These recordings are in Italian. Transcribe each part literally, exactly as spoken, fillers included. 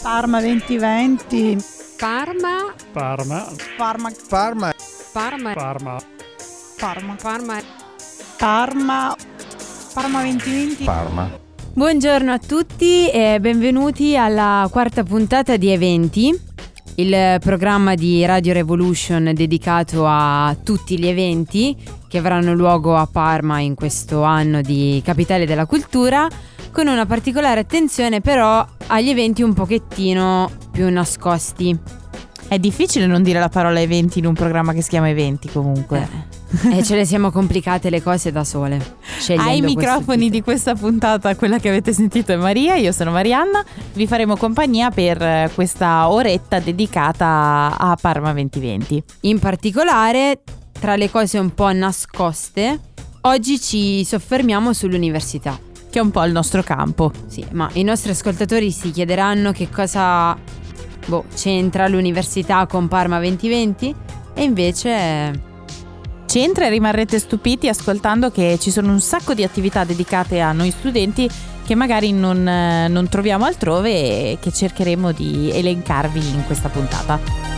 Parma duemilaventi. Parma. Parma. Parma. Parma. Parma. Parma. Parma. Parma. Parma. Parma duemilaventi. Parma. Buongiorno a tutti e benvenuti alla quarta puntata di Eventi, il programma di Radio Revolution dedicato a tutti gli eventi che avranno luogo a Parma in questo anno di Capitale della Cultura, con una particolare attenzione però agli eventi un pochettino più nascosti. È difficile non dire la parola eventi in un programma che si chiama Eventi, comunque. Eh, e ce le siamo complicate le cose da sole. Ai microfoni di questa puntata, quella che avete sentito è Maria, io sono Marianna. Vi faremo compagnia per questa oretta dedicata a Parma duemilaventi. In particolare, tra le cose un po' nascoste, oggi ci soffermiamo sull'università, che è un po' il nostro campo. Sì, ma i nostri ascoltatori si chiederanno che cosa boh, c'entra l'università con Parma duemilaventi, e invece c'entra, e rimarrete stupiti ascoltando che ci sono un sacco di attività dedicate a noi studenti che magari non, non troviamo altrove e che cercheremo di elencarvi in questa puntata.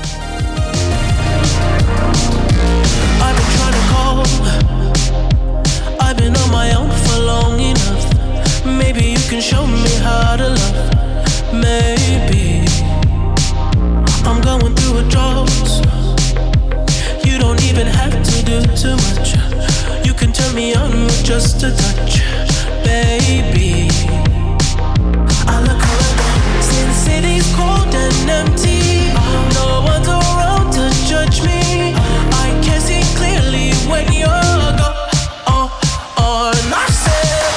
I've been trying to call, I've been on my own for long enough. Maybe you can show me how to love. Maybe I'm going through a drought. You don't even have to do too much. You can turn me on with just a touch, baby. I look around, see the city's cold and empty. No one's around to judge me. I can see clearly when you're gone. Oh, oh, and I said,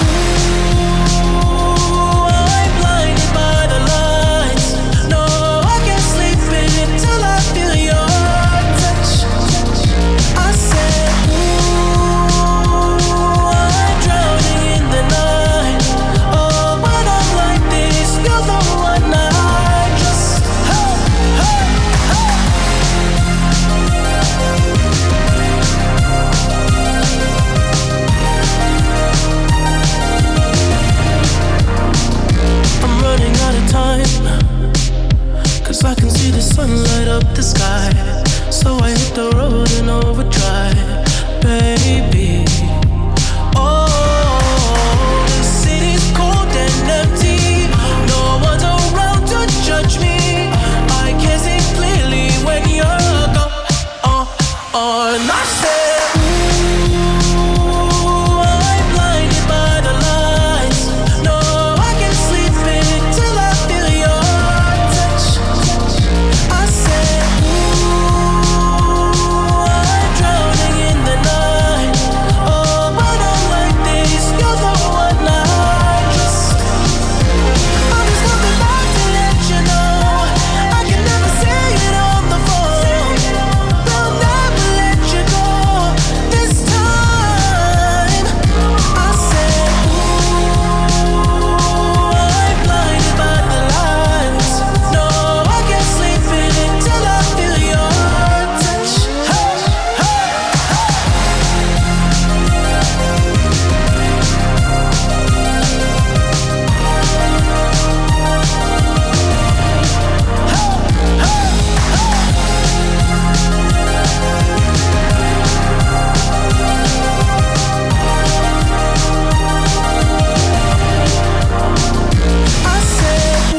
ooh, I'm blinded by the lights. No, I can't sleep until I feel your touch. I said, ooh, I'm drowning in the night. Oh, when I'm like this, you're the one I just, hey, hey, hey. I'm running out of time, 'cause I can see the sun light up the sky. So I hit the road in overdrive, baby. Oh, the city's cold and empty. No one's around to judge me. I can see clearly when you're gone. Oh, oh, and I said, ooh, I'm blinded by the lights. No, I can't sleep until I feel your touch. I said, ooh, I'm drowning in the night. Oh, when I'm like this, you're the one I just. I'm just coming back to let you know I can never say it on the phone. They'll never let you go this time. I said, ooh, I'm blinded by the lights. No, I can't sleep until I feel your touch. Hey, hey, I said,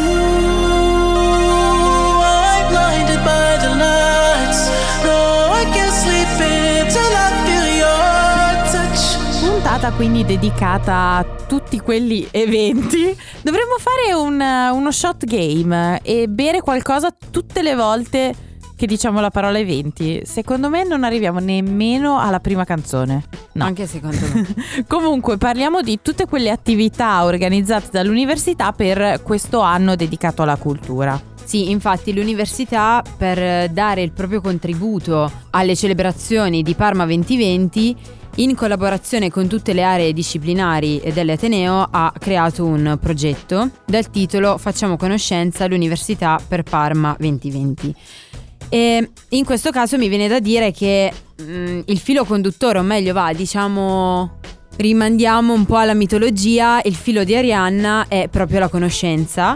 ooh, I'm blinded by the lights. No, I can't sleep until I feel your touch. Puntata quindi dedicata a tutti quelli eventi. Dovremmo fare un, uno shot game e bere qualcosa tutte le volte che diciamo la parola eventi. Secondo me non arriviamo nemmeno alla prima canzone. No. anche secondo me. Comunque parliamo di tutte quelle attività organizzate dall'università per questo anno dedicato alla cultura. Sì, infatti l'università, per dare il proprio contributo alle celebrazioni di Parma duemilaventi, in collaborazione con tutte le aree disciplinari dell'Ateneo, ha creato un progetto dal titolo Facciamo conoscenza, l'Università per Parma duemilaventi. E in questo caso mi viene da dire che mh, il filo conduttore, o meglio va, diciamo, rimandiamo un po' alla mitologia, il filo di Arianna è proprio la conoscenza.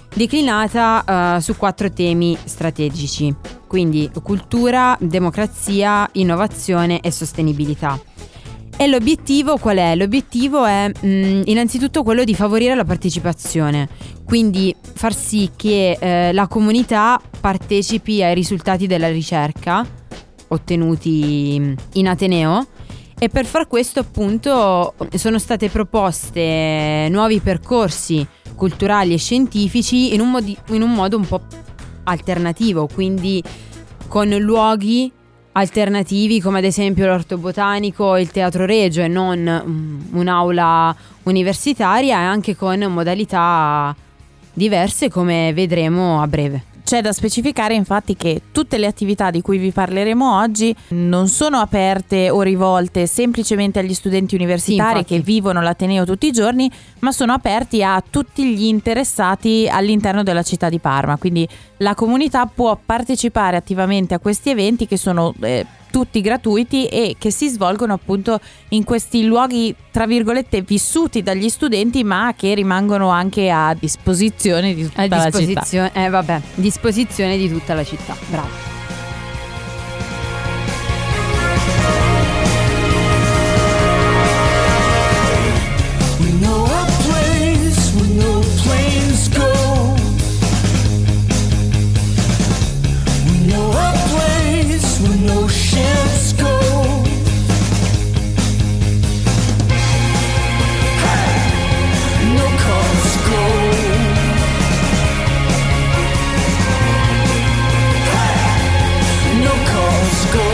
declinata uh, su quattro temi strategici, quindi cultura, democrazia, innovazione e sostenibilità. E l'obiettivo qual è? L'obiettivo è mh, innanzitutto quello di favorire la partecipazione, quindi far sì che eh, la comunità partecipi ai risultati della ricerca ottenuti in Ateneo, e per far questo appunto sono state proposte nuovi percorsi culturali e scientifici in un, modi- in un modo un po' alternativo, quindi con luoghi alternativi come ad esempio l'Orto Botanico e il Teatro Regio e non um, un'aula universitaria, e anche con modalità diverse come vedremo a breve. C'è da specificare infatti che tutte le attività di cui vi parleremo oggi non sono aperte o rivolte semplicemente agli studenti universitari Sì, che vivono l'Ateneo tutti i giorni, ma sono aperti a tutti gli interessati all'interno della città di Parma. Quindi la comunità può partecipare attivamente a questi eventi che sono eh, tutti gratuiti e che si svolgono appunto in questi luoghi tra virgolette vissuti dagli studenti, ma che rimangono anche a disposizione di tutta a la città. disposizione, eh, vabbè, disposizione di tutta la città. Bravo. We know a place where no planes go. We know a place where no ships go. Hey! No cars go. Hey! No cars go.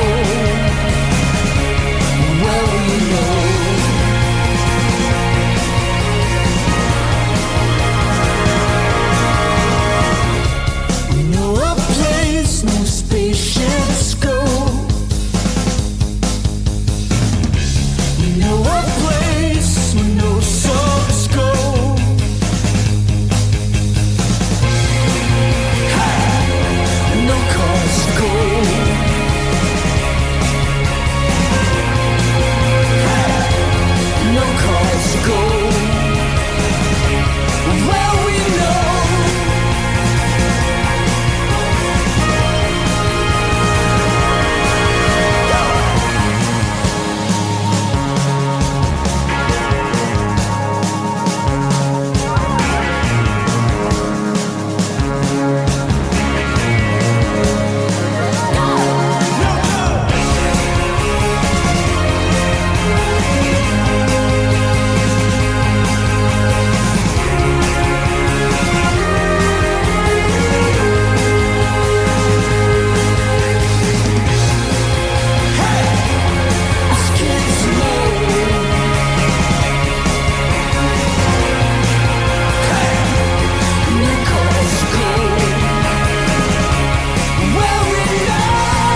Well, we know. We know a place no spaceships go. We know a place where no subs go. Hey! No cars go. Hey! No cars go. Well, we know. Us kids know. Hey! No cars go. Well, we know.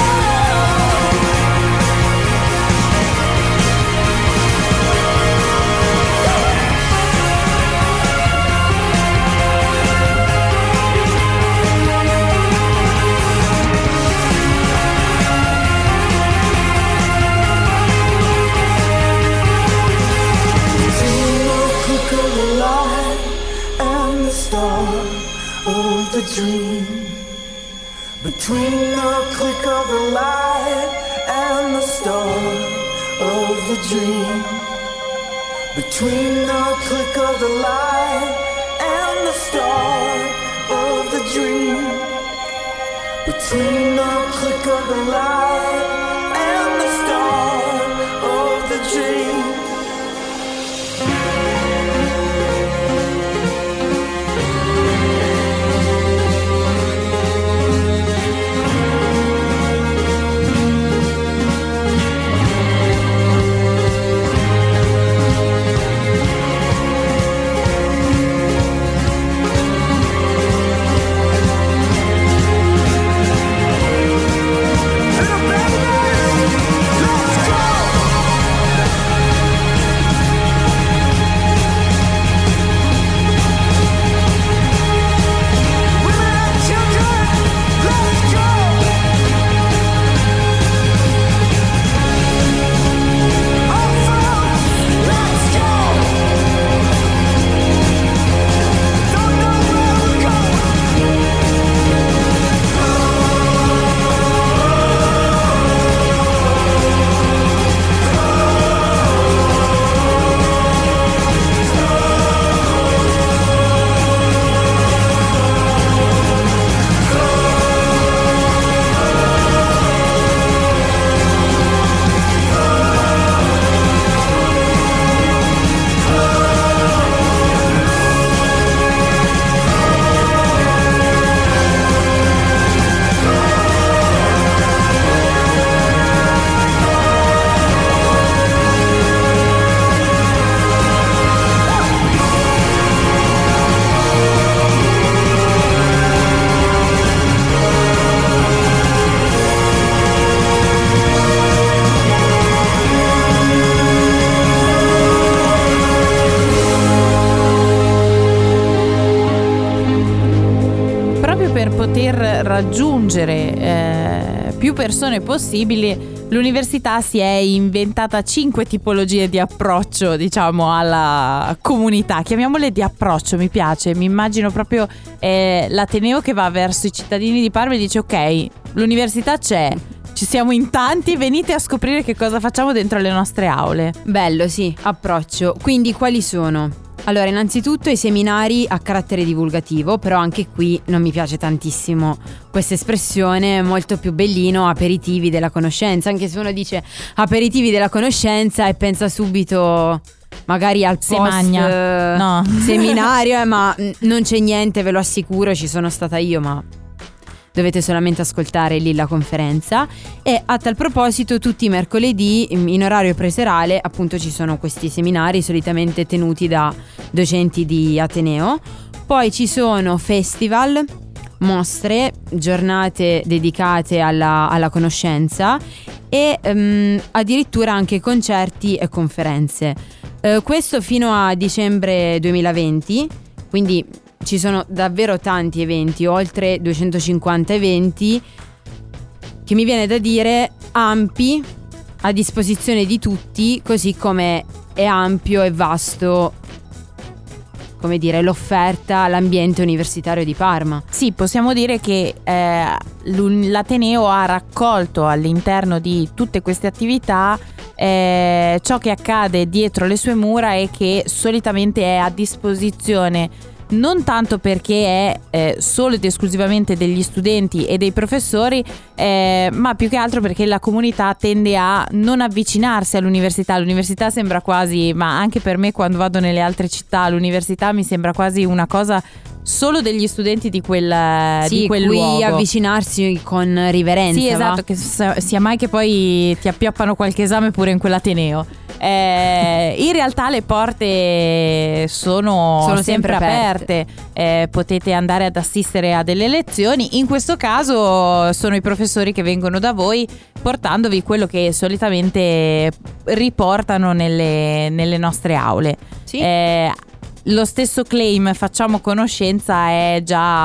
Between the click of the light and the start of the dream. Between the click of the light and the start of the dream. Between the click of the light and the start of the dream. Between the click of the light and the start of the dream. Let's go! poter raggiungere eh, più persone possibili, l'università si è inventata cinque tipologie di approccio, diciamo, alla comunità. Chiamiamole di approccio, mi piace. Mi immagino proprio eh, l'Ateneo che va verso i cittadini di Parma e dice: ok, l'università c'è, ci siamo in tanti, venite a scoprire che cosa facciamo dentro le nostre aule. Bello, sì, approccio. Quindi quali sono? Allora, innanzitutto i seminari a carattere divulgativo, però anche qui non mi piace tantissimo questa espressione, molto più bellino aperitivi della conoscenza, anche se uno dice aperitivi della conoscenza e pensa subito magari al post Semagna. No. seminario, eh, ma non c'è niente, ve lo assicuro, ci sono stata io, ma dovete solamente ascoltare lì la conferenza. E a tal proposito tutti i mercoledì in orario preserale appunto ci sono questi seminari solitamente tenuti da docenti di Ateneo. Poi ci sono festival, mostre, giornate dedicate alla, alla conoscenza e um, addirittura anche concerti e conferenze. Uh, questo fino a dicembre duemilaventi, quindi ci sono davvero tanti eventi, oltre duecentocinquanta eventi, che mi viene da dire ampi, a disposizione di tutti, così come è ampio e vasto, come dire, l'offerta, l'ambiente universitario di Parma. Sì, possiamo dire che eh, l'Ateneo ha raccolto all'interno di tutte queste attività eh, ciò che accade dietro le sue mura e che solitamente è a disposizione non tanto perché è eh, solo ed esclusivamente degli studenti e dei professori, eh, ma più che altro perché la comunità tende a non avvicinarsi all'università. L'università sembra quasi, ma anche per me quando vado nelle altre città, l'università mi sembra quasi una cosa solo degli studenti di quel, sì, di quel qui luogo. avvicinarsi con riverenza. Sì, esatto, va? che sia mai che poi ti appioppano qualche esame pure in quell'Ateneo. Eh, in realtà le porte sono, sono sempre, sempre aperte, aperte. Eh, potete andare ad assistere a delle lezioni. In questo caso sono i professori che vengono da voi portandovi quello che solitamente riportano nelle, nelle nostre aule. Sì. Eh, lo stesso claim facciamo conoscenza è già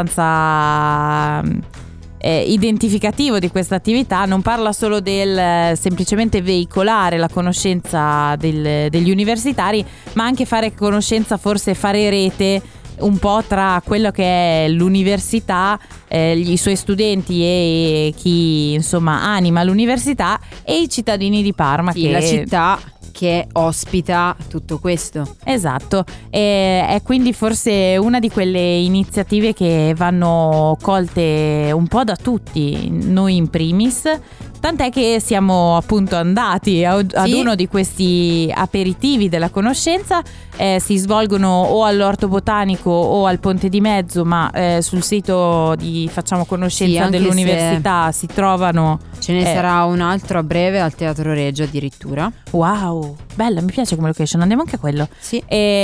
abbastanza eh, identificativo di questa attività. Non parla solo del eh, semplicemente veicolare la conoscenza del, degli universitari, ma anche fare conoscenza, forse fare rete un po' tra quello che è l'università, eh, i suoi studenti e chi insomma anima l'università e i cittadini di Parma, sì, che la città che ospita tutto questo. Esatto, e è quindi forse una di quelle iniziative che vanno colte un po' da tutti, noi in primis, tant'è che siamo appunto andati ad sì. uno di questi aperitivi della conoscenza. Eh, si svolgono o all'Orto Botanico o al Ponte di Mezzo, ma eh, sul sito di Facciamo Conoscenza sì, dell'università si trovano. Ce ne eh, sarà un altro a breve al Teatro Regio addirittura. Wow, bella, mi piace come location, andiamo anche a quello. Sì.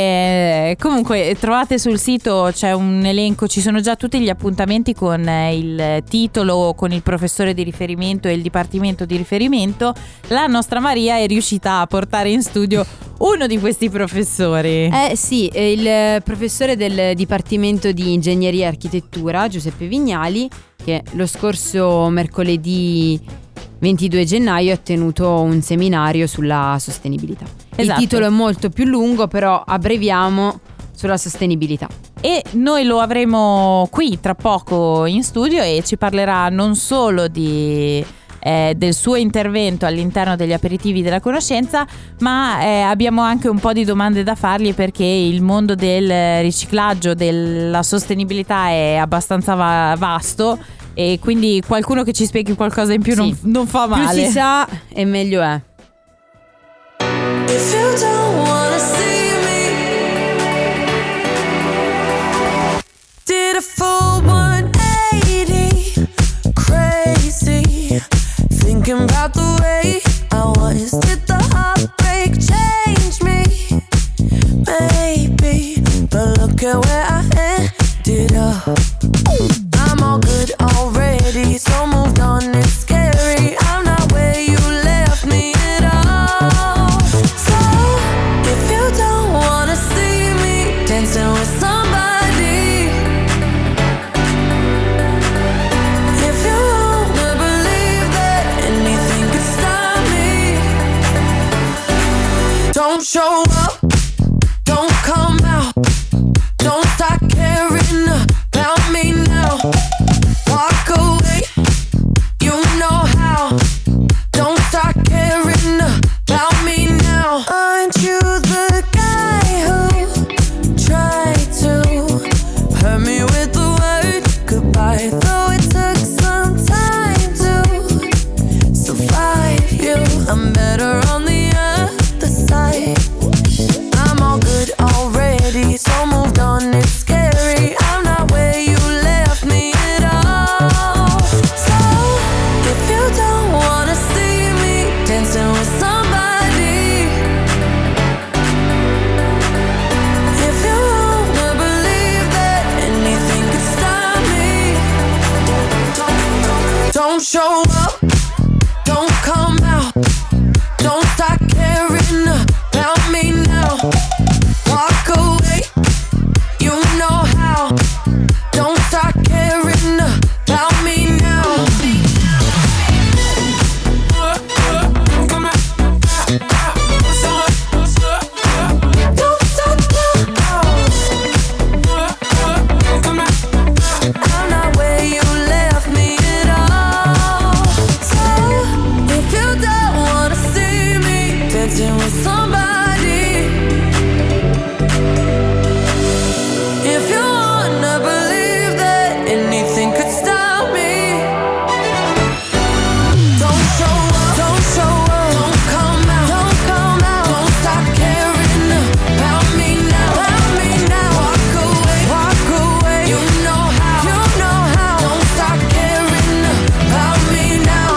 E comunque trovate sul sito, c'è un elenco, ci sono già tutti gli appuntamenti con il titolo, con il professore di riferimento e il dipartimento di riferimento. La nostra Maria è riuscita a portare in studio uno di questi professori. Eh sì, il professore del Dipartimento di Ingegneria e Architettura, Giuseppe Vignali, che lo scorso mercoledì ventidue gennaio ha tenuto un seminario sulla sostenibilità. Esatto. Il titolo è molto più lungo, però abbreviamo sulla sostenibilità. E noi lo avremo qui tra poco in studio e ci parlerà non solo di Eh, del suo intervento all'interno degli aperitivi della conoscenza, ma eh, abbiamo anche un po' di domande da fargli, perché il mondo del riciclaggio, della sostenibilità è abbastanza va- vasto e quindi qualcuno che ci spieghi qualcosa in più Sì. non, non fa male. Più si sa e meglio è. If you don't wanna see me, did a full one eighty, crazy, thinking about the way I was. Did the heartbreak change me? Maybe, but look at where I ended up. I'm all good already, so moved on, it's scary. I'm not where you left me at all. So, if you don't wanna see me dancing with somebody, show up, don't come out, don't start caring about me now. Walk away, you know how. Don't start caring about me now. Aren't you the guy who tried to hurt me with the word goodbye? Though it took some time to survive you, I'm better on the other side. I'm all good already, so moved on, it's scary. I'm not where you left me at all. So if you don't wanna see me dancing with somebody, if you wanna believe that anything could stop me, don't show up, don't come out, don't start caring about me now. Walk away, you know how. Don't start caring about me now. Don't start now. I'm not where you left me at all. So if you don't wanna see me dancing with somebody, if you wanna believe that anything could stop me, don't show up, don't show up, don't come out, don't come out, don't stop caring about me now, about me now. Walk away, walk away, you know how, you know how. Don't stop caring about me now.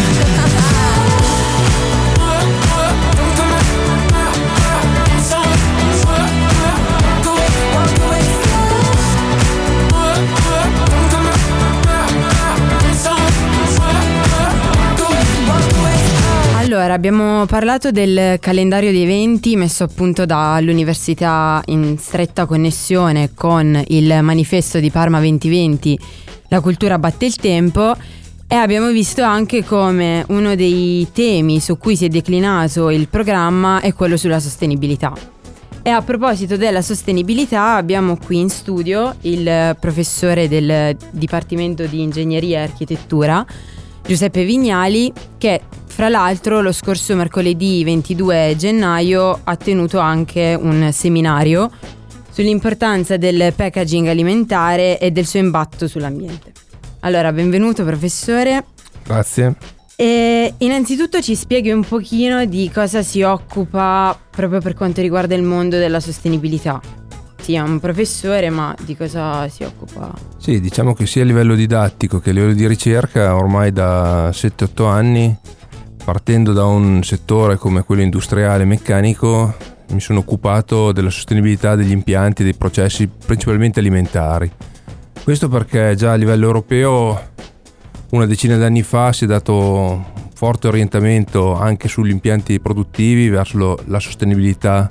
Allora, abbiamo parlato del calendario di eventi messo a punto dall'università in stretta connessione con il manifesto di Parma duemilaventi, La cultura batte il tempo, e abbiamo visto anche come uno dei temi su cui si è declinato il programma è quello sulla sostenibilità. E a proposito della sostenibilità abbiamo qui in studio il professore del Dipartimento di Ingegneria e Architettura, Giuseppe Vignali, che fra l'altro lo scorso mercoledì ventidue gennaio ha tenuto anche un seminario sull'importanza del packaging alimentare e del suo impatto sull'ambiente. Allora, benvenuto professore. Grazie. E innanzitutto ci spieghi un pochino di cosa si occupa proprio per quanto riguarda il mondo della sostenibilità. Sì, è un professore, ma di cosa si occupa? Sì, diciamo che sia a livello didattico che a livello di ricerca ormai da sette otto anni, partendo da un settore come quello industriale e meccanico, mi sono occupato della sostenibilità degli impianti e dei processi principalmente alimentari. Questo perché già a livello europeo una decina di anni fa si è dato un forte orientamento anche sugli impianti produttivi verso lo, la sostenibilità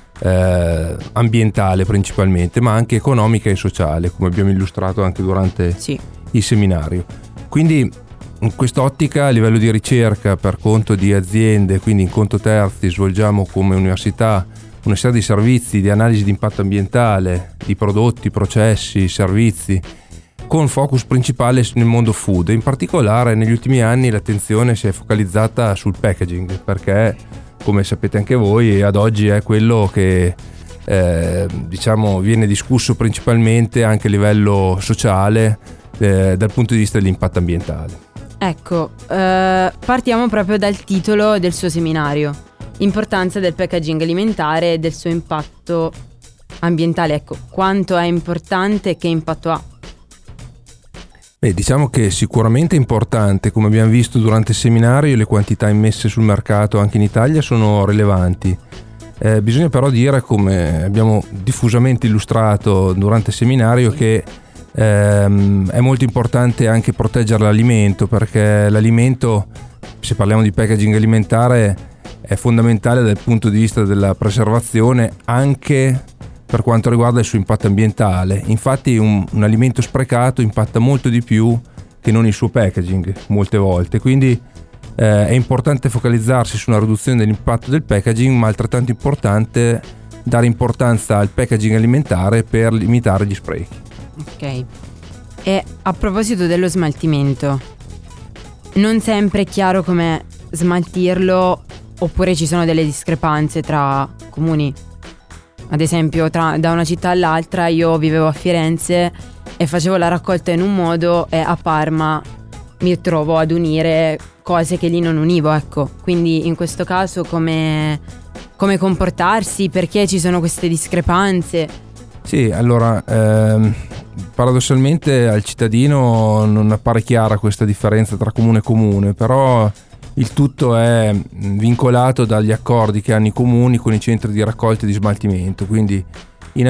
eh, ambientale principalmente, ma anche economica e sociale, come abbiamo illustrato anche durante sì. il seminario. Quindi in quest'ottica, a livello di ricerca per conto di aziende, quindi in conto terzi, svolgiamo come università una serie di servizi di analisi di impatto ambientale, di prodotti, processi, servizi, con focus principale nel mondo food. In particolare negli ultimi anni l'attenzione si è focalizzata sul packaging, perché come sapete anche voi ad oggi è quello che eh, diciamo viene discusso principalmente anche a livello sociale eh, dal punto di vista dell'impatto ambientale. Ecco, eh, partiamo proprio dal titolo del suo seminario: importanza del packaging alimentare e del suo impatto ambientale. Ecco, quanto è importante e che impatto ha? Beh, diciamo che sicuramente è importante. Come abbiamo visto durante il seminario, le quantità immesse sul mercato anche in Italia sono rilevanti. Eh, bisogna però dire, come abbiamo diffusamente illustrato durante il seminario, che ehm, è molto importante anche proteggere l'alimento, perché l'alimento, se parliamo di packaging alimentare, è fondamentale dal punto di vista della preservazione anche per quanto riguarda il suo impatto ambientale. Infatti un, un alimento sprecato impatta molto di più che non il suo packaging molte volte, quindi Eh, è importante focalizzarsi su una riduzione dell'impatto del packaging, ma altrettanto importante dare importanza al packaging alimentare per limitare gli sprechi. Ok. E a proposito dello smaltimento, non sempre è chiaro come smaltirlo, oppure ci sono delle discrepanze tra comuni. Ad esempio, tra, da una città all'altra, io vivevo a Firenze e facevo la raccolta in un modo, e a Parma mi trovo ad unire cose che lì non univo, ecco. Quindi in questo caso come, come comportarsi, perché ci sono queste discrepanze? Sì, allora ehm, paradossalmente al cittadino non appare chiara questa differenza tra comune e comune, però il tutto è vincolato dagli accordi che hanno i comuni con i centri di raccolta e di smaltimento. Quindi in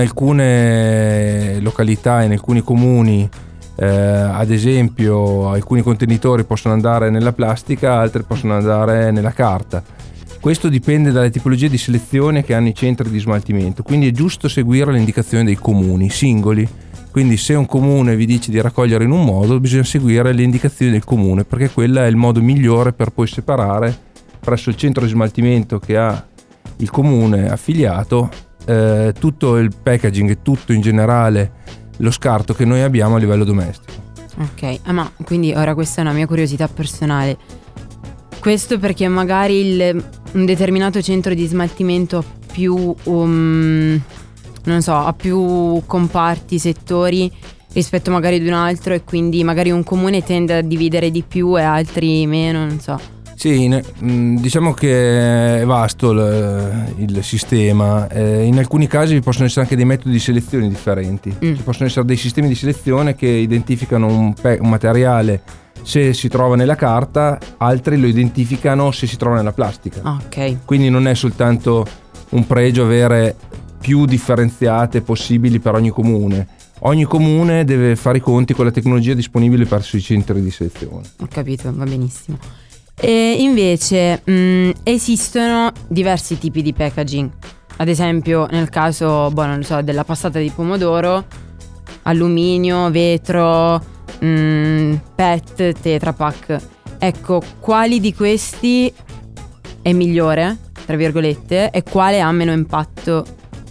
alcune località, in alcuni comuni, eh, ad esempio, alcuni contenitori possono andare nella plastica, altri possono andare nella carta. Questo dipende dalle tipologie di selezione che hanno i centri di smaltimento, quindi è giusto seguire le indicazioni dei comuni singoli. Quindi se un comune vi dice di raccogliere in un modo, bisogna seguire le indicazioni del comune, perché quella è il modo migliore per poi separare presso il centro di smaltimento che ha il comune affiliato eh, tutto il packaging e tutto in generale lo scarto che noi abbiamo a livello domestico. Ok, ah, ma quindi ora questa è una mia curiosità personale. Questo perché magari il, un determinato centro di smaltimento ha più... Um, non so, ha più comparti, settori rispetto magari ad un altro, e quindi magari un comune tende a dividere di più e altri meno, non so. Sì, in, diciamo che è vasto il, il sistema. Eh, in alcuni casi possono essere anche dei metodi di selezione differenti. Mm. Ci possono essere dei sistemi di selezione che identificano un, pe- un materiale se si trova nella carta, altri lo identificano se si trova nella plastica. Ok. Quindi non è soltanto un pregio avere più differenziate possibili per ogni comune. Ogni comune deve fare i conti con la tecnologia disponibile presso i centri di selezione. Ho capito, va benissimo. E invece mh, esistono diversi tipi di packaging. Ad esempio nel caso, boh, non lo so, della passata di pomodoro, alluminio, vetro, mh, P E T, Tetra Pak. Ecco, quali di questi è migliore, tra virgolette, e quale ha meno impatto?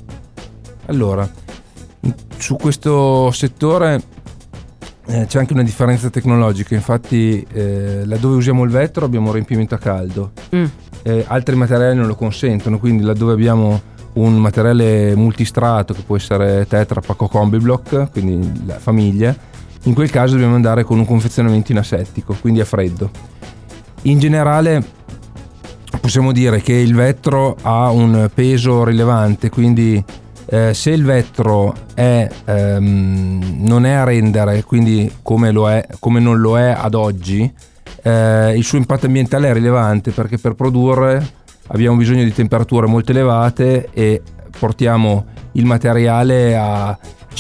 Allora, su questo settore eh, c'è anche una differenza tecnologica. Infatti eh, laddove usiamo il vetro abbiamo un riempimento a caldo, mm. eh, altri materiali non lo consentono, quindi laddove abbiamo un materiale multistrato che può essere Tetra Pak o Combibloc, quindi la famiglia, in quel caso dobbiamo andare con un confezionamento in asettico, quindi a freddo. In generale possiamo dire che il vetro ha un peso rilevante, quindi Eh, se il vetro è, ehm, non è a rendere, quindi come, lo è, come non lo è ad oggi, eh, il suo impatto ambientale è rilevante, perché per produrre abbiamo bisogno di temperature molto elevate e portiamo il materiale a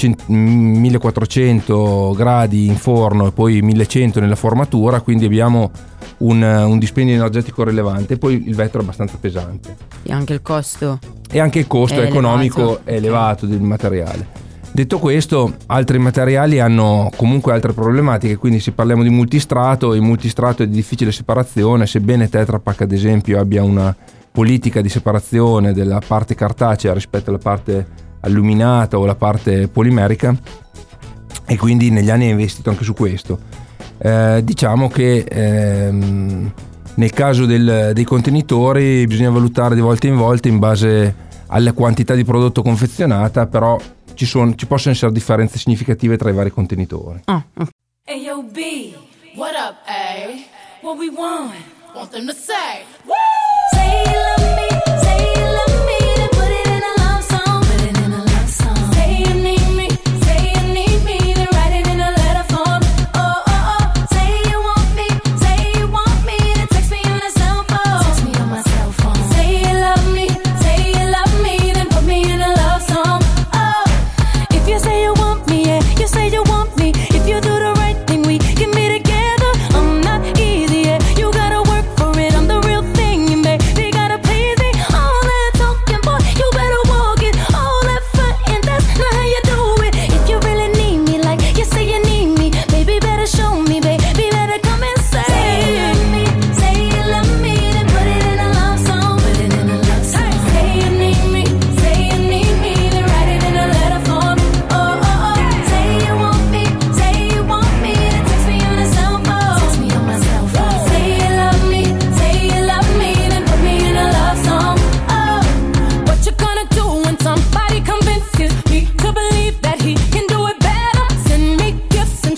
millequattrocento gradi in forno e poi millecento nella formatura, quindi abbiamo un, un dispendio energetico rilevante. E poi il vetro è abbastanza pesante e anche il costo e anche il costo è economico elevato. è elevato del materiale. Detto questo, altri materiali hanno comunque altre problematiche, quindi se parliamo di multistrato, il multistrato è di difficile separazione, sebbene Tetra Pak ad esempio abbia una politica di separazione della parte cartacea rispetto alla parte alluminata o la parte polimerica, e quindi negli anni ha investito anche su questo. Eh, diciamo che ehm, nel caso del, dei contenitori bisogna valutare di volta in volta in base alla quantità di prodotto confezionata, però ci, sono, ci possono essere differenze significative tra i vari contenitori. oh, oh. Hey yo B, what up A? What we want? Want them to say Woo! Say you love me, say you love me, then put it in a love song, put it in a love song. Say you need me, say you need me, then write it in a letter form. Oh oh oh, say you want me, say you want me, then text me on a cell phone, text me on my cell phone. Say you love me, say you love me, then put me in a love song. Oh, if you say you want me, yeah, you say you want me. If you do the right thing, we can be together. I'm not easy, yeah, you gotta work for it. I'm the real thing, and baby, gotta please me all the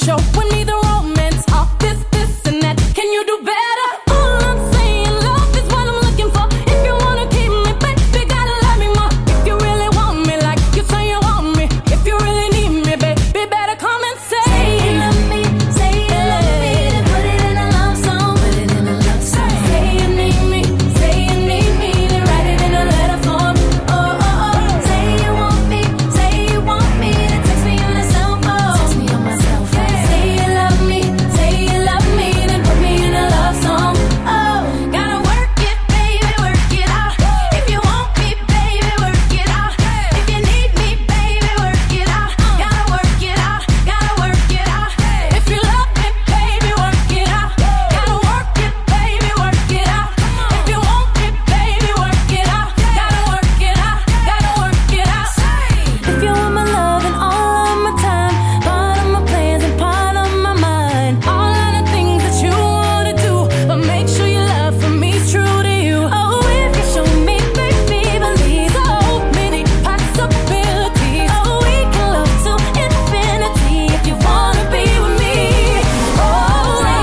showing me the romance, all this, this and that. Can you do better? All I'm saying, love is what I'm looking for. If you wanna keep me, baby, gotta love me more. If you really want me like you say you want me, if you really need me, baby, better come and say, say you love me, say you love me, then put it in a love song, put it in a love song. Say you need me, say you need me, then write it in a letter form. Oh, oh, oh. Say you want me, say you want me, then text me on a cell phone, text me on my cell phone. Say you love me, say you love me, then put me in a love song. Oh, gotta work it, baby, work it out. If you want me, baby, work it out. If you need me, baby, work it out. Gotta work it out, gotta work it out. If you love me, baby, work it out. Gotta work it, baby, work it out. If you want me, baby, work it out. Gotta work it out, gotta work it out. If you want my love and all of my time, part of my plans and part of my mind, all of the things that you wanna do, but make sure your love for me's true to you. Oh, if you show me, baby, believe so many possibilities. Oh, we can love to infinity if you wanna be with me. Oh, say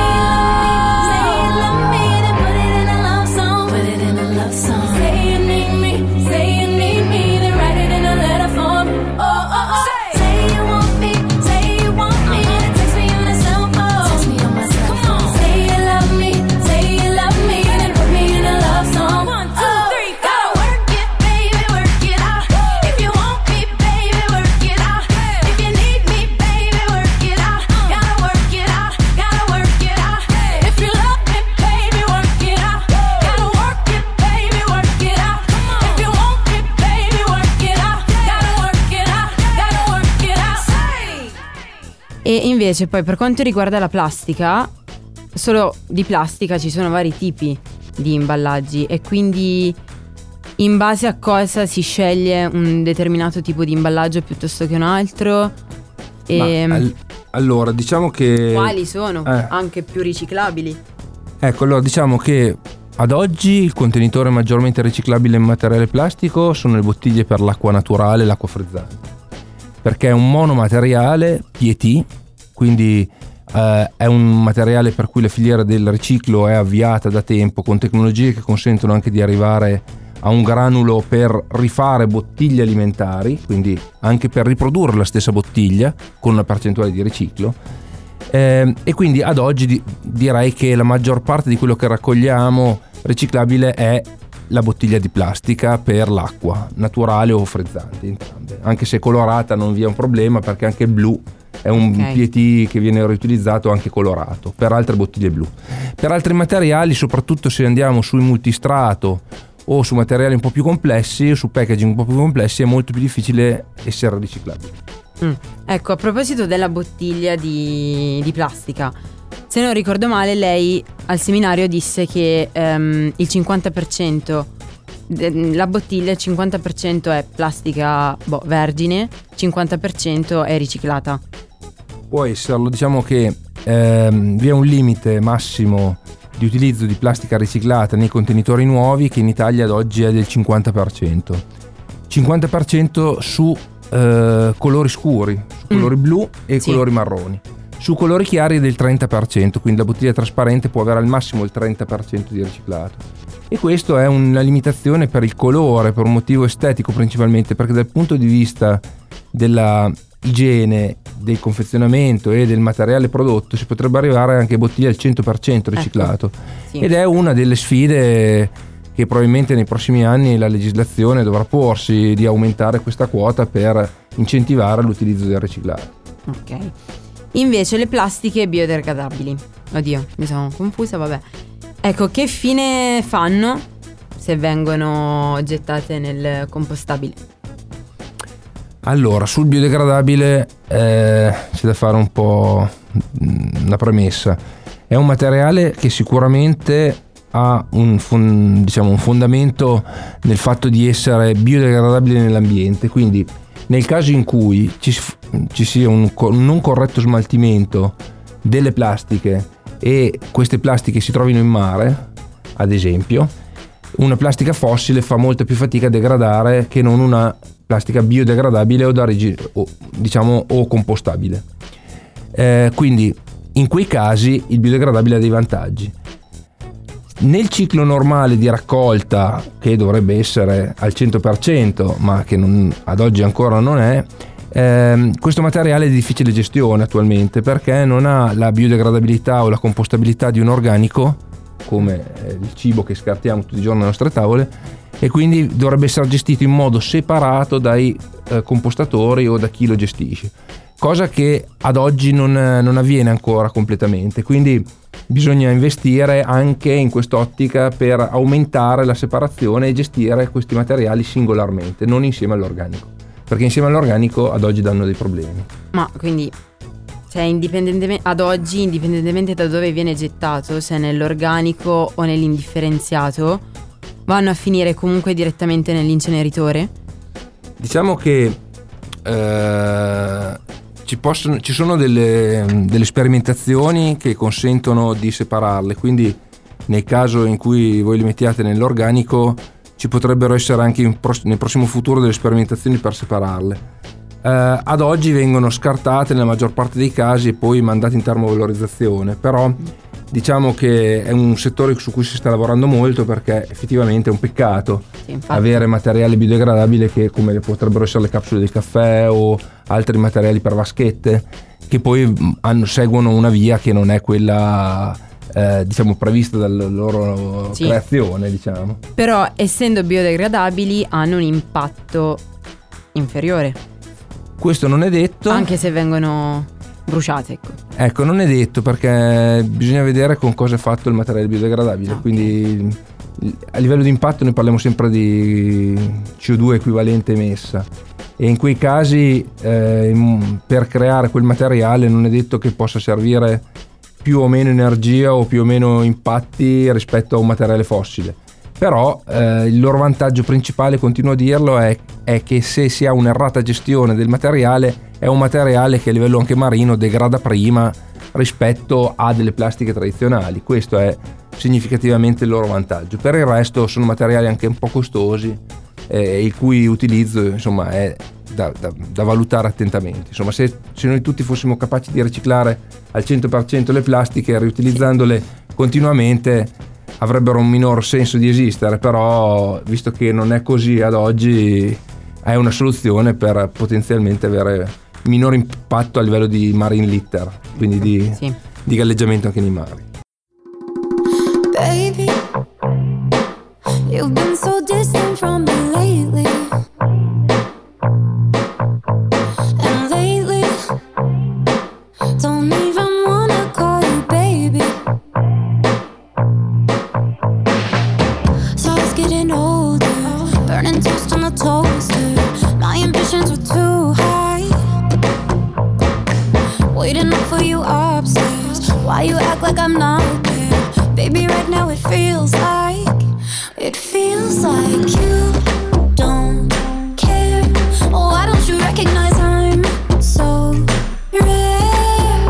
you love me, say you love me, then put it in a love song, put it in a love song. Say you need me, say you need me, then write it in a letter form. Oh, oh, oh. Say you want me, say you want me, then text me on a cell phone, text me on my cell phone. Say you love me, say you love me, then put me in a love song. One, two, three, gotta work it, baby, work it out. If you want me, baby, work it out. If you need me, baby, work it out. Gotta work it out, gotta work it out. If you love me, baby, work it out. Gotta work it, baby, work it out. If you want me, baby, work it out. Gotta work it out, gotta work it out. E invece poi per quanto riguarda la plastica, solo di plastica ci sono vari tipi di imballaggi e quindi in base a cosa si sceglie un determinato tipo di imballaggio piuttosto che un altro. E Ma, al- allora, diciamo che quali sono Eh. anche più riciclabili? Ecco, allora diciamo che ad oggi il contenitore maggiormente riciclabile in materiale plastico sono le bottiglie per l'acqua naturale e l'acqua frizzante, perché è un monomateriale P E T, quindi eh, è un materiale per cui la filiera del riciclo è avviata da tempo, con tecnologie che consentono anche di arrivare a un granulo per rifare bottiglie alimentari, quindi anche per riprodurre la stessa bottiglia con una percentuale di riciclo. Eh, e quindi ad oggi di- direi che la maggior parte di quello che raccogliamo riciclabile è la bottiglia di plastica per l'acqua, naturale o frizzante, entrambe. Anche se colorata non vi è un problema, perché anche il blu è un Ok. P E T che viene riutilizzato anche colorato per altre bottiglie blu. Per altri materiali, soprattutto se andiamo sui multistrato o su materiali un po' più complessi o su packaging un po' più complessi, è molto più difficile essere riciclabili. Mm. Ecco, a proposito della bottiglia di, di plastica, se non ricordo male, lei al seminario disse che ehm, il cinquanta per cento de- la bottiglia, il cinquanta per cento è plastica boh, vergine, cinquanta per cento è riciclata. Può esserlo, diciamo che ehm, vi è un limite massimo di utilizzo di plastica riciclata nei contenitori nuovi che in Italia ad oggi è del cinquanta per cento. cinquanta per cento su eh, colori scuri, su colori Mm. blu e Sì. colori marroni. Su colori chiari è del trenta per cento, quindi la bottiglia trasparente può avere al massimo il trenta per cento di riciclato. E questo è una limitazione per il colore, per un motivo estetico principalmente, perché dal punto di vista della igiene, del confezionamento e del materiale prodotto si potrebbe arrivare anche a bottiglie al cento per cento riciclato. Sì. Ed è una delle sfide che probabilmente nei prossimi anni la legislazione dovrà porsi, di aumentare questa quota per incentivare l'utilizzo del riciclato. Ok. Invece le plastiche biodegradabili. Oddio, mi sono confusa, vabbè. Ecco, che fine fanno se vengono gettate nel compostabile? Allora, sul biodegradabile eh, c'è da fare un po' una premessa. È un materiale che sicuramente ha un, fon- diciamo, un fondamento nel fatto di essere biodegradabile nell'ambiente, quindi nel caso in cui ci, ci sia un, co- un non corretto smaltimento delle plastiche e queste plastiche si trovino in mare, ad esempio, una plastica fossile fa molta più fatica a degradare che non una plastica biodegradabile o da regi- o, diciamo o compostabile. Eh, quindi in quei casi il biodegradabile ha dei vantaggi. Nel ciclo normale di raccolta, che dovrebbe essere al cento per cento, ma che non, ad oggi ancora non è, ehm, questo materiale è di difficile gestione attualmente, perché non ha la biodegradabilità o la compostabilità di un organico, come il cibo che scartiamo tutti i giorni alle nostre tavole, e quindi dovrebbe essere gestito in modo separato dai eh, compostatori o da chi lo gestisce, cosa che ad oggi non, non avviene ancora completamente. Quindi bisogna investire anche in quest'ottica per aumentare la separazione e gestire questi materiali singolarmente, non insieme all'organico, perché insieme all'organico ad oggi danno dei problemi. Ma quindi, cioè, indipendentemente ad oggi, indipendentemente da dove viene gettato, se è nell'organico o nell'indifferenziato, vanno a finire comunque direttamente nell'inceneritore? Diciamo che eh, ci, possono, ci sono delle, delle sperimentazioni che consentono di separarle, quindi nel caso in cui voi li mettiate nell'organico ci potrebbero essere anche in pro, nel prossimo futuro delle sperimentazioni per separarle. Eh, ad oggi vengono scartate nella maggior parte dei casi e poi mandate in termovalorizzazione, però diciamo che è un settore su cui si sta lavorando molto, perché effettivamente è un peccato Sì, infatti. avere materiale biodegradabile che, come potrebbero essere le capsule del caffè o altri materiali per vaschette, che poi hanno, seguono una via che non è quella eh, diciamo prevista dalla loro Sì. creazione, diciamo. Però essendo biodegradabili hanno un impatto inferiore, Questo non è detto. anche se vengono bruciate, ecco. Ecco, non è detto, perché bisogna vedere con cosa è fatto il materiale biodegradabile. Ah, ok. Quindi a livello di impatto noi parliamo sempre di C O due equivalente emessa, e in quei casi eh, per creare quel materiale non è detto che possa servire più o meno energia o più o meno impatti rispetto a un materiale fossile. Però eh, il loro vantaggio principale, continuo a dirlo, è, è che se si ha un'errata gestione del materiale, è un materiale che a livello anche marino degrada prima rispetto a delle plastiche tradizionali. Questo è significativamente il loro vantaggio. Per il resto sono materiali anche un po' costosi, eh, il cui utilizzo insomma è da, da, da valutare attentamente. Insomma, se, se noi tutti fossimo capaci di riciclare al cento per cento le plastiche, riutilizzandole continuamente, avrebbero un minor senso di esistere. Però, visto che non è così ad oggi, è una soluzione per potenzialmente avere minor impatto a livello di marine litter, quindi di, Sì. di galleggiamento anche nei mari. Baby, you've been so distant from me lately. And lately, don't even wanna call you baby. So I was getting older, burning toast on the toaster. My ambitions were too high. Waiting up for you upstairs. Why you act like I'm not there? Baby, right now it feels like, it feels like you don't care. Oh, why don't you recognize I'm so rare?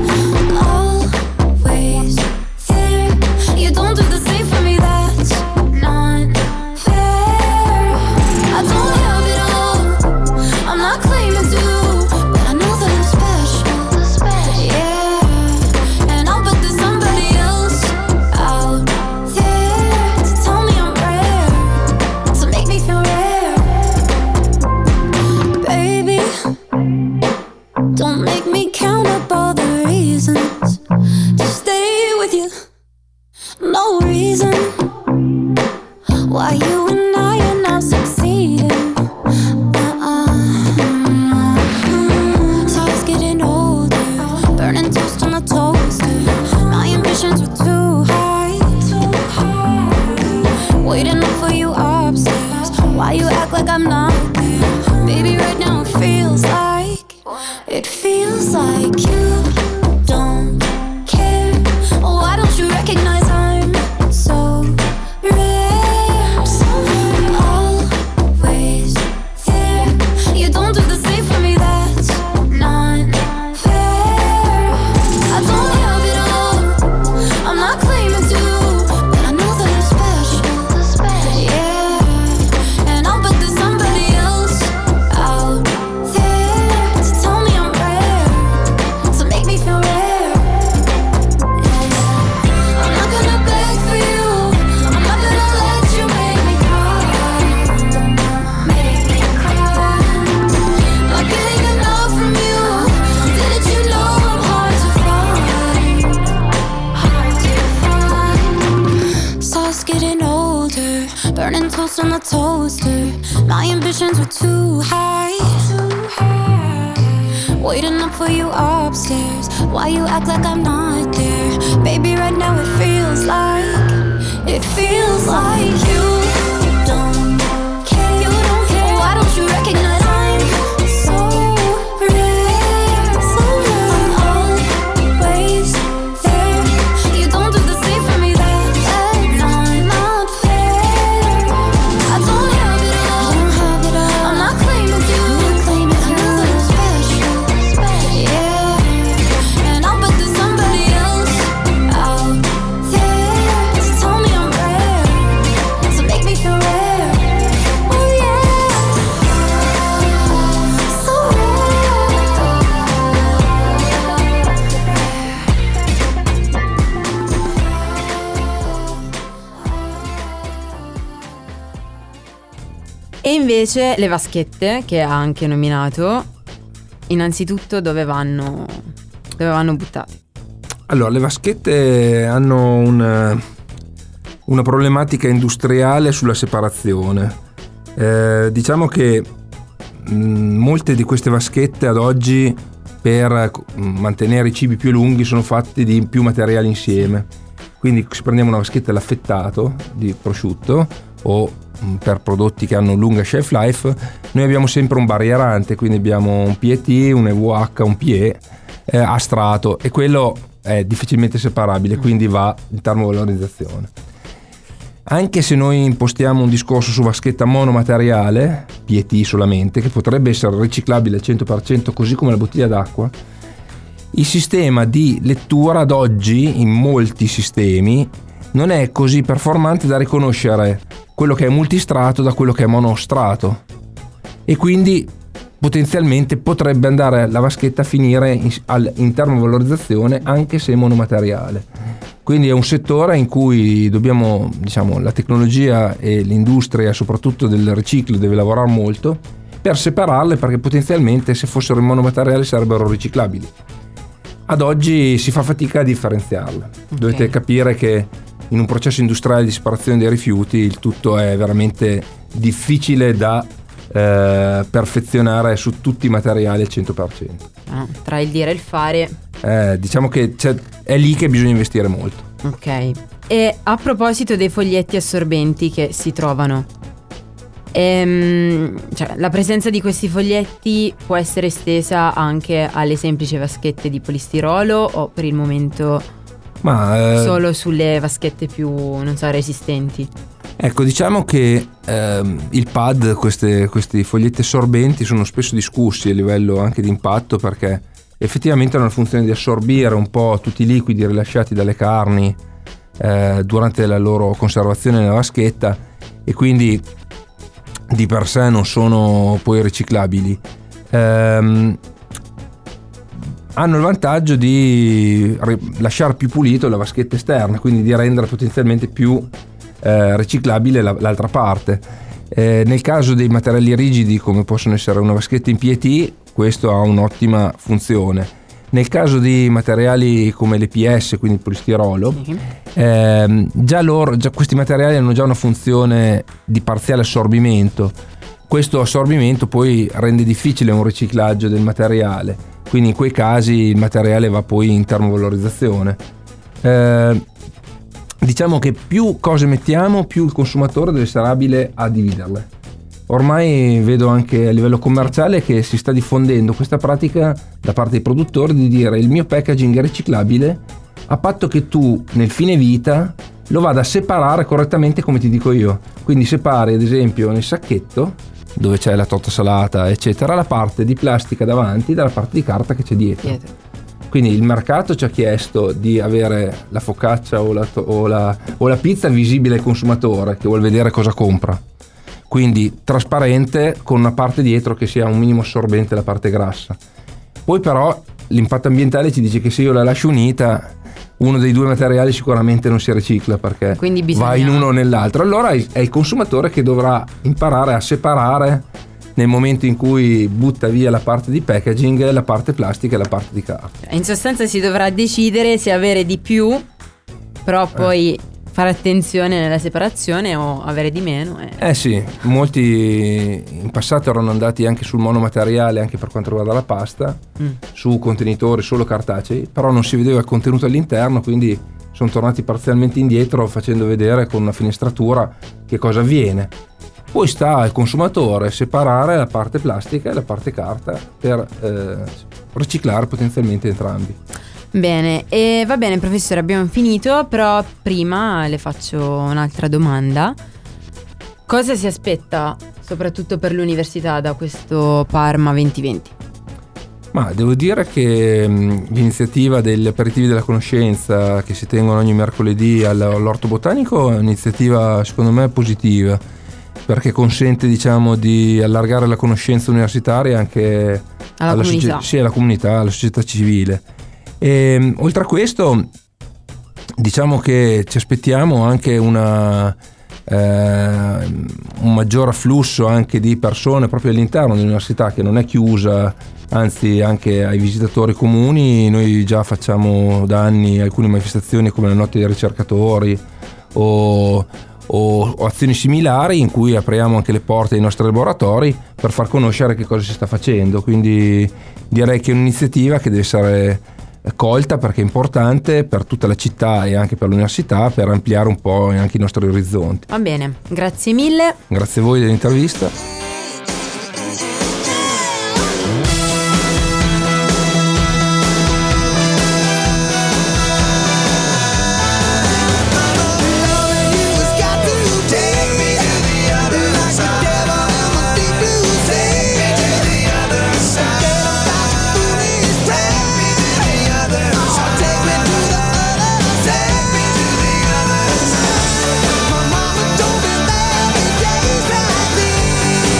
Always there. You don't do the same for me, that's not fair. I don't have it all, I'm not claiming to, but I know that I'm special. Yeah, and I'll bet there's somebody else out there to tell me I'm rare, to make me feel rare. Baby, don't make me count up all the reasons to stay with you. No reason why you and I are now succeeding. Uh-uh. So I was getting older, burning toast on the toaster. My ambitions were too high, too high. Waiting up for you upstairs. Why you act like I'm not there? Baby, right now it feels like, it feels like you don't care. Oh, why don't you recognize I'm so rare? Always there. You don't do the same for me, that's not fair. I don't have it all, I'm not claiming to, but I know that I'm special. Yeah, and I'll bet there's somebody else out there to tell me I'm rare, to make toast on the toaster. My ambitions were too high. Waiting up for you upstairs. Why you act like I'm not there? Baby, right now it feels like, it feels like you don't care. You don't care. Why don't you recognize I'm so rare? So rare. I'm always there. You don't do the same for me. That, that's not, not fair. I don't have it all. I don't have it all. I'm not claiming you. I'm claiming you. I know that I'm special. Yeah. And I'll bet there's somebody else out there to tell me I'm rare, to make me feel rare. Oh yeah, so E invece le vaschette, che ha anche nominato, innanzitutto dove vanno, dove vanno buttate? Allora, le vaschette hanno un, una problematica industriale sulla separazione. Eh, diciamo che mh, molte di queste vaschette ad oggi, per mantenere i cibi più lunghi, sono fatte di più materiali insieme. Quindi se prendiamo una vaschetta all'affettato di prosciutto o mh, per prodotti che hanno lunga shelf life, noi abbiamo sempre un barrierante, quindi abbiamo un P E T, un E V H, un P E eh, a strato, e quello è difficilmente separabile, quindi va in termovalorizzazione. Anche se noi impostiamo un discorso su vaschetta monomateriale, P E T solamente, che potrebbe essere riciclabile al cento per cento così come la bottiglia d'acqua, il sistema di lettura ad oggi in molti sistemi non è così performante da riconoscere quello che è multistrato da quello che è monostrato, e quindi potenzialmente potrebbe andare la vaschetta a finire in, in termovalorizzazione anche se monomateriale. Quindi è un settore in cui dobbiamo, diciamo, la tecnologia e l'industria soprattutto del riciclo deve lavorare molto per separarle, perché potenzialmente se fossero in monomateriale sarebbero riciclabili. Ad oggi si fa fatica a differenziarle. Okay. Dovete capire che in un processo industriale di separazione dei rifiuti il tutto è veramente difficile da eh, perfezionare su tutti i materiali al cento per cento. Ah, tra il dire e il fare, eh, diciamo che c'è, è lì che bisogna investire molto. Ok. E a proposito dei foglietti assorbenti che si trovano, ehm, cioè, la presenza di questi foglietti può essere estesa anche alle semplici vaschette di polistirolo, o per il momento Ma, eh, solo sulle vaschette più, non so, resistenti? Ecco, diciamo che ehm, il pad, queste, questi foglietti assorbenti sono spesso discussi a livello anche di impatto, perché effettivamente hanno la funzione di assorbire un po' tutti i liquidi rilasciati dalle carni eh, durante la loro conservazione nella vaschetta, e quindi di per sé non sono poi riciclabili. Ehm, hanno il vantaggio di lasciare più pulito la vaschetta esterna, quindi di rendere potenzialmente più eh, riciclabile la, l'altra parte. Eh, nel caso dei materiali rigidi, come possono essere una vaschetta in P E T, questo ha un'ottima funzione. Nel caso di materiali come l'E P S, quindi il polistirolo, sì. ehm, già, loro, già questi materiali hanno già una funzione di parziale assorbimento. Questo assorbimento poi rende difficile un riciclaggio del materiale, quindi in quei casi il materiale va poi in termovalorizzazione. Eh, diciamo che più cose mettiamo, più il consumatore deve essere abile a dividerle. Ormai vedo anche a livello commerciale che si sta diffondendo questa pratica da parte dei produttori di dire: il mio packaging è riciclabile a patto che tu nel fine vita lo vada a separare correttamente come ti dico io. Quindi separi ad esempio nel sacchetto dove c'è la torta salata eccetera la parte di plastica davanti dalla parte di carta che c'è dietro. dietro. Quindi il mercato ci ha chiesto di avere la focaccia o la, o la, o la pizza visibile al consumatore che vuol vedere cosa compra. Quindi trasparente, con una parte dietro che sia un minimo assorbente la parte grassa. Poi però l'impatto ambientale ci dice che se io la lascio unita, uno dei due materiali sicuramente non si ricicla, perché bisogna... va in uno o nell'altro. Allora è il consumatore che dovrà imparare a separare nel momento in cui butta via la parte di packaging, la parte plastica e la parte di carta. In sostanza si dovrà decidere se avere di più, però poi... Eh. fare attenzione nella separazione o avere di meno. E... Eh sì, molti in passato erano andati anche sul monomateriale anche per quanto riguarda la pasta, mm. su contenitori solo cartacei, però non si vedeva il contenuto all'interno, quindi sono tornati parzialmente indietro facendo vedere con una finestratura che cosa avviene. Poi sta al consumatore separare la parte plastica e la parte carta per eh, riciclare potenzialmente entrambi. Bene, e va bene professore, abbiamo finito, però prima le faccio un'altra domanda. Cosa si aspetta soprattutto per l'università da questo Parma venti venti? Ma devo dire che mh, l'iniziativa degli aperitivi della conoscenza che si tengono ogni mercoledì all'Orto Botanico è un'iniziativa secondo me positiva, perché consente, diciamo, di allargare la conoscenza universitaria anche alla, alla, comunità. Socie- sì, alla comunità, alla società civile. E, oltre a questo, diciamo che ci aspettiamo anche una, eh, un maggior afflusso anche di persone proprio all'interno dell'università, che non è chiusa, anzi anche ai visitatori comuni. Noi già facciamo da anni alcune manifestazioni come la notte dei ricercatori o, o, o azioni similari in cui apriamo anche le porte ai nostri laboratori per far conoscere che cosa si sta facendo. Quindi direi che è un'iniziativa che deve essere colta perché è importante per tutta la città e anche per l'università, per ampliare un po' anche i nostri orizzonti. Va bene, grazie mille. Grazie a voi dell'intervista. Mama told me there be days like these.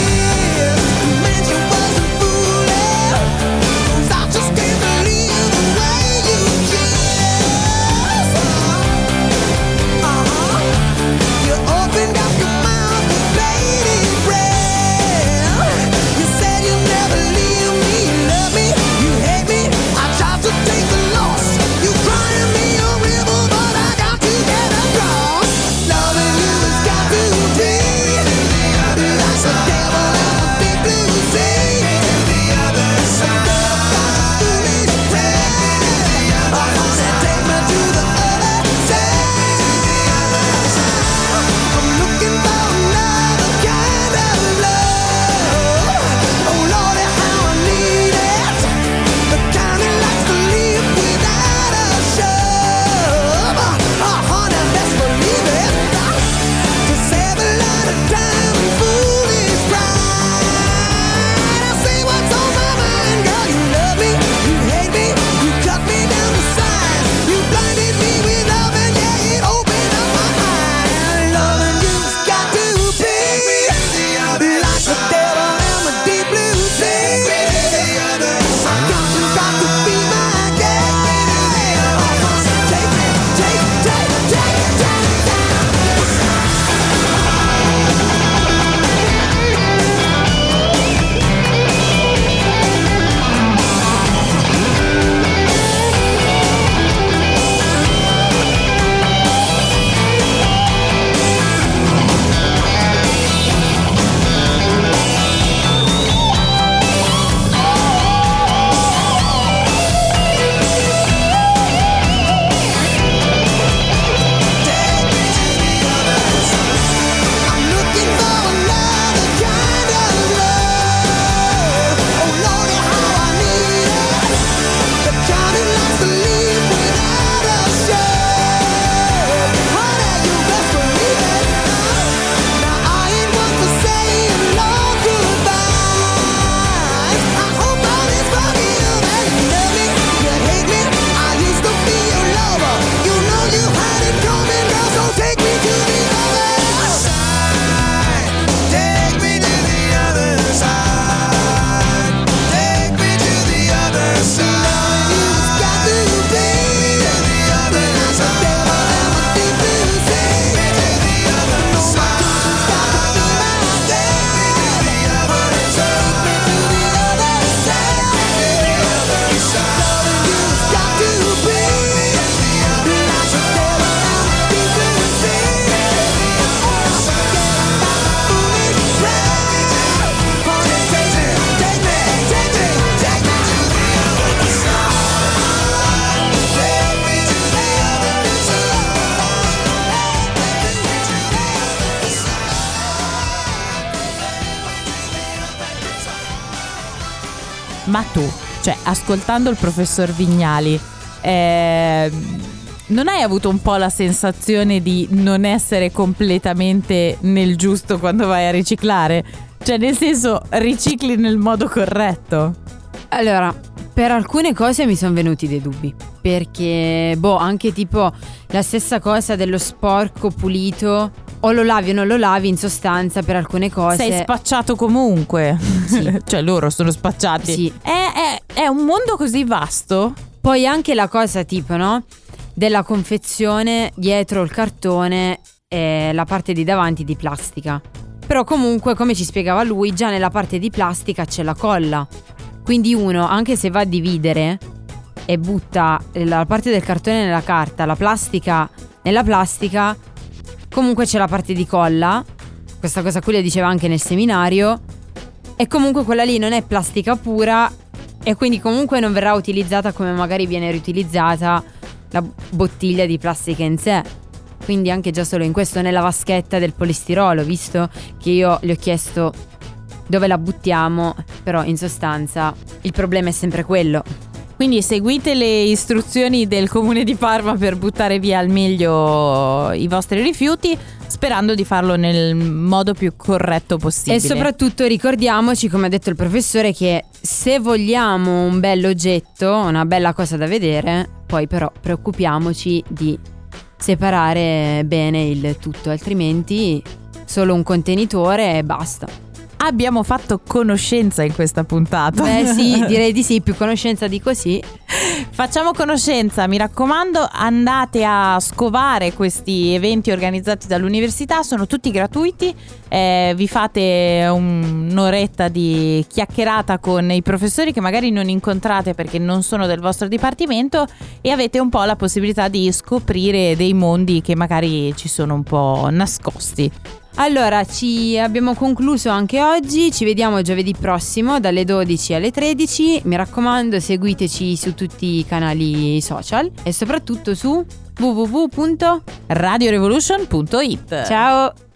Ma tu, cioè ascoltando il professor Vignali, eh, non hai avuto un po' la sensazione di non essere completamente nel giusto quando vai a riciclare? Cioè nel senso, ricicli nel modo corretto? Allora, per alcune cose mi sono venuti dei dubbi, perché boh, anche tipo la stessa cosa dello sporco pulito, o lo lavi o non lo lavi, in sostanza per alcune cose. Sei spacciato comunque. Sì. Cioè loro sono spacciati. Sì. È, è, è un mondo così vasto. Poi anche la cosa tipo, no, della confezione dietro il cartone e la parte di davanti di plastica. Però comunque, come ci spiegava lui, già nella parte di plastica c'è la colla. Quindi uno, anche se va a dividere e butta la parte del cartone nella carta, la plastica nella plastica, comunque c'è la parte di colla. Questa cosa qui le diceva anche nel seminario. E comunque quella lì non è plastica pura, e quindi comunque non verrà utilizzata come magari viene riutilizzata la bottiglia di plastica in sé. Quindi anche già solo in questo, nella vaschetta del polistirolo, visto che io gli ho chiesto dove la buttiamo, però in sostanza il problema è sempre quello. Quindi seguite le istruzioni del comune di Parma per buttare via al meglio i vostri rifiuti, sperando di farlo nel modo più corretto possibile. E soprattutto ricordiamoci, come ha detto il professore, che se vogliamo un bell'oggetto, una bella cosa da vedere, poi però preoccupiamoci di separare bene il tutto, altrimenti solo un contenitore e basta. Abbiamo fatto conoscenza in questa puntata. Beh sì, direi di sì, più conoscenza di così. Facciamo conoscenza, mi raccomando, andate a scovare questi eventi organizzati dall'università, sono tutti gratuiti, eh, vi fate un'oretta di chiacchierata con i professori che magari non incontrate perché non sono del vostro dipartimento, e avete un po' la possibilità di scoprire dei mondi che magari ci sono un po' nascosti. Allora, ci abbiamo concluso anche oggi, ci vediamo giovedì prossimo dalle dodici alle tredici, mi raccomando seguiteci su tutti i canali social e soprattutto su w w w punto radio revolution punto it. Ciao!